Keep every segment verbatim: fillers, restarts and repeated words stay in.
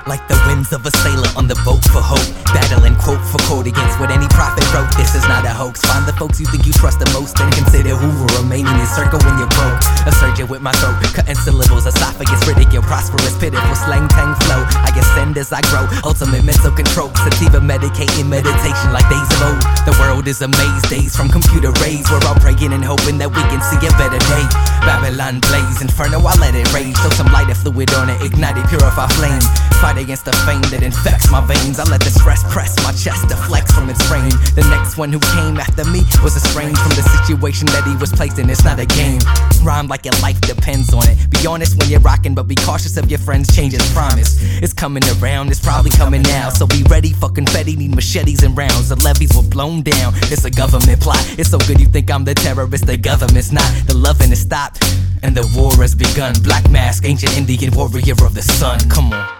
Like the winds of a sailor on the boat for hope, battling quote for quote against what any prophet wrote. This is not a hoax. Find the folks you think you trust the most and consider who will remain in your circle when you're broke. A surgeon with my throat, cutting syllables, esophagus, ridicule, prosperous, pitiful, slang, tang, flow. I ascend as I grow, ultimate mental control, sativa, medicating, meditation like days of old. The world is a maze, days from computer rays. We're all praying and hoping that we can see a better day. Babylon blaze, inferno, I let it rage. Throw some lighter fluid on it, ignite it, purify flame. Fight against the fame that infects my veins. I let the stress press my chest to flex from its frame. The next one who came after me was estranged from the situation that he was placed in. It's not a game. Rhyme like your life depends on it. Be honest when you're rocking, but be cautious of your friends' changes. Promise, it's coming around, it's probably coming now. So be ready for confetti, need machetes and rounds. The levees were blown down, it's a government plot. It's so good you think I'm the terrorist, the government's not. The loving is stopped, and the war has begun. Black mask, ancient Indian warrior of the sun. Come on.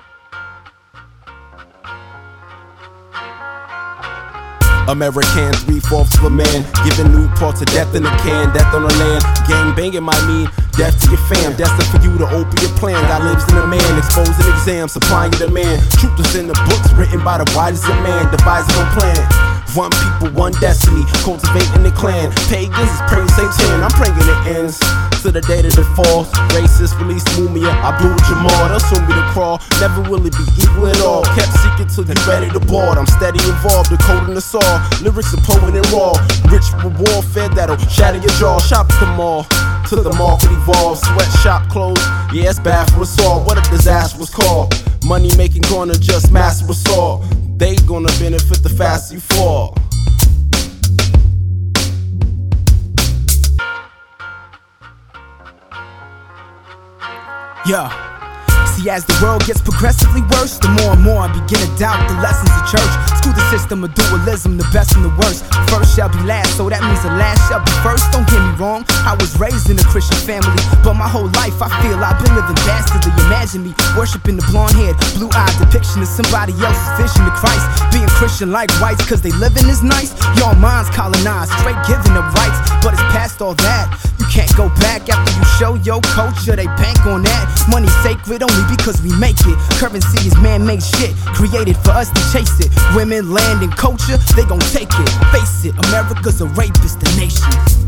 American, three-fourths of a man, giving Newport to death in a can, death on the land. Gang banging might mean death to your fam, destined for you to open your plan. God lives in a man, exposing exams, supplying your demand. Truth is in the books, written by the wisest of man, devising a plan. One people, one destiny, cultivating the clan. Pagans is praying Satan, I'm praying it ends to the day that it falls. Racist, release Mumia, I blew Jamal. They'll soon be the crawl, never will it be equal at all. Kept seeking till you ready to board. I'm steady involved, the code in the saw. Lyrics are potent and raw, rich with warfare that'll shatter your jaw. Shop at the mall, till the market evolves. Sweatshop closed, yeah it's bad for us all. What a disaster was called. Money making gonna just master us all. They gonna benefit the faster you fall. Yeah. See, as the world gets progressively worse, the more and more I begin to doubt the lessons of church. School the system of dualism, the best and the worst. First shall be last, so that means the last shall be first. Don't get me wrong, I was raised in a Christian family, but my whole life I feel I've been living dastardly. Imagine me worshiping the blonde-haired, blue-eyed depiction of somebody else's vision to Christ. Being Christian like whites, cause they living is nice. Your mind's colonized, straight giving up rights, but it's past all that. You can't go back after you show your culture, they bank on that. Money's sacred only because we make it. Currency is man-made shit, created for us to chase it. Women, land, and culture, they gon' take it. Face it, America's a rapist, the nation.